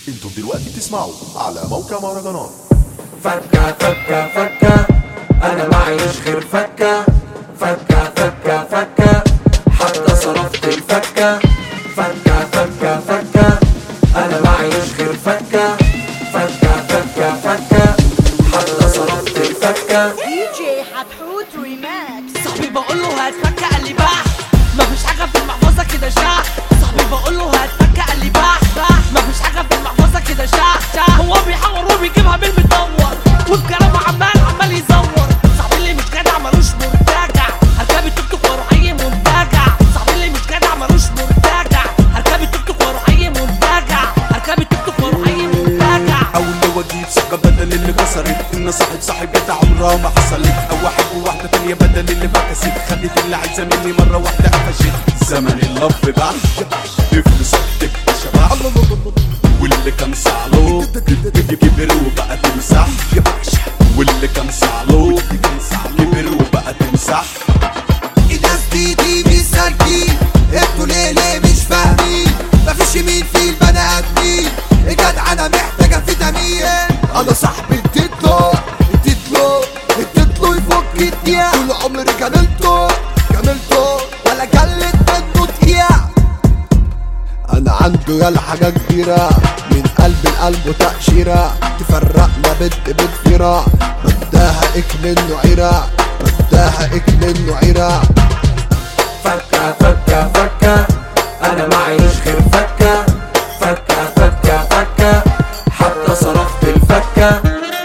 انتم دلوقتي بتسمعوا على موقع مهرجانات. فكة فكة فكة أنا معيش غير فكة. فكة فكة فكة حتى صرفت الفكة. فكة فكة فكة أنا معيش غير فكة. فكة فكة فكة حتى صرفت الفكة. دي جي حتحوت ريماكس. صاحبي بقول له هات فكة قال لي باح، مفيش حاجة في المحفظة كده شاح. صاحبي بقول له هات فكة قال لي باح، مفيش حاجة في المحفظة كده شاح. هو بيحور وبيجيبها بالمدور وبكلامه عمال يزور. صاحبي اللي مش جدع ملوش مرتجع، هركب التوك توك واروح اي منتجع. صاحبي اللي مش جدع ملوش مرتجع، هركب التوك توك واروح اي منتجع. هركب التوك توك واروح اي منتجع. اول لو اجيب ثقة بدل اللي كسرت، ان صاحب جت عمرها ما حصلت، او احب واحدة تانية بدل اللي فكست، خدت اللي عايزة مني مرة واحدة قفشت. زمن اللف بعش بفلوسك تبقى شبح، واللي كان صعلو كبر وبقى تمسح، واللي كان صعلو كبر وبقى تمسح. الناس دي مساكين، انتوا ليه مش فاهمين؟ مفيش يمين في البني ادمين، الجدع انا محتاجه فيتامين. انا صاحبي اديتله يفك الدقيقة، طول عمري جاملته ولا جلت منه دقيقة. انا عنده يالا حاجة كبيرة، من قلب لقلبه تأشيرة، تفرقنا بنت فيرة، بداها اكمنه عيرة، فكة فكة فكة أنا معيش غير فكة. فكة فكة فكة حتى صرفت الفكة.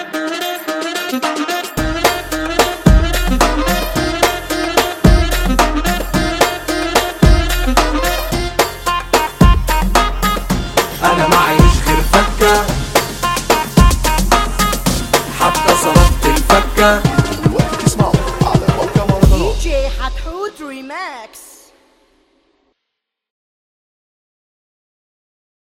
أنا معيش غير فكة حتى صرفت الفكة. دلوقتي بتسمعوا على موقع مهرجانات. دي جي حتحوت ريماكس.